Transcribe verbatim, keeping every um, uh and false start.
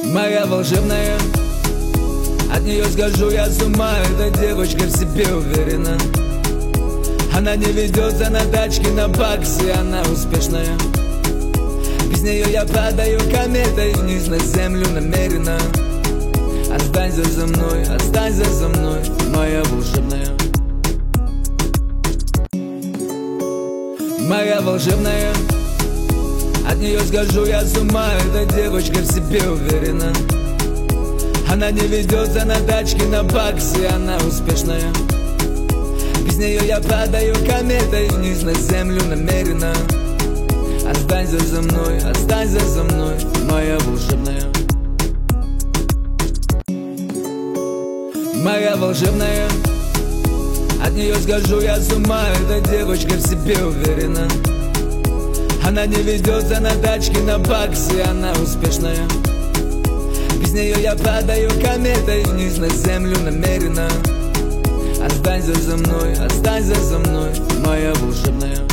Моя волшебная, от нее схожу я с ума. Эта девочка в себе уверена. Она не ведется на тачке, на баксы, она успешная. Без нее я падаю кометой вниз на землю намеренно. Останься за мной, останься за мной, моя волшебная. Моя волшебная, от нее схожу я с ума. Эта девочка в себе уверена. Она не ведется на тачке, на баксы, она успешная. Без нее я падаю кометой вниз на землю намеренно. Останься за мной, останься за мной, моя волшебная. Моя волшебная, от нее схожу я с ума. Эта девочка в себе уверена. Она не ведется на тачке, на баксы, она успешная. Без нее я падаю кометой вниз на землю намеренно. Останься за мной, останься за мной, моя волшебная.